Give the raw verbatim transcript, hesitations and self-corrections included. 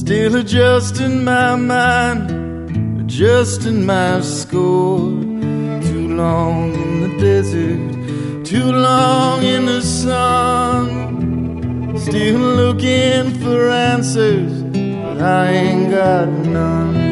Still adjusting my mind, adjusting my score. Too long in the desert, too long in the sun. Still looking for answers, but I ain't got none.